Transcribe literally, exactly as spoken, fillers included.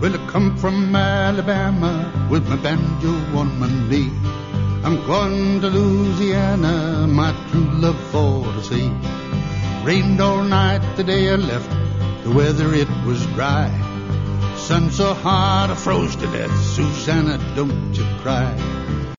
Well, I come from Alabama with my banjo on my knee. I'm going to Louisiana, my true love for to see. Rained all night the day I left, the weather it was dry. Sun so hot I froze to death, Susanna, don't you cry.